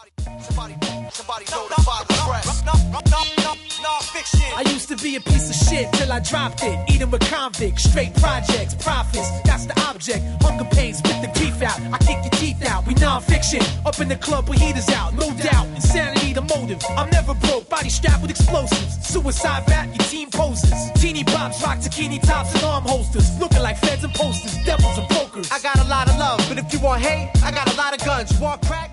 Somebody know the father's rest. Non-fiction. I used to be a piece of shit till I dropped it. Eating with convicts, straight projects, profits. That's the object. Hunger pains, spit the grief out. I kick your teeth out. We non-fiction. Up in the club with heaters out. No doubt. Insanity the motive. I'm never broke. Body strapped with explosives. Suicide rap, your team poses. Teeny pops, rock zucchini tops and arm holsters. Looking like feds and posters. Devils and brokers. I got a lot of love, but if you want hate, I got a lot of guns. You want crack?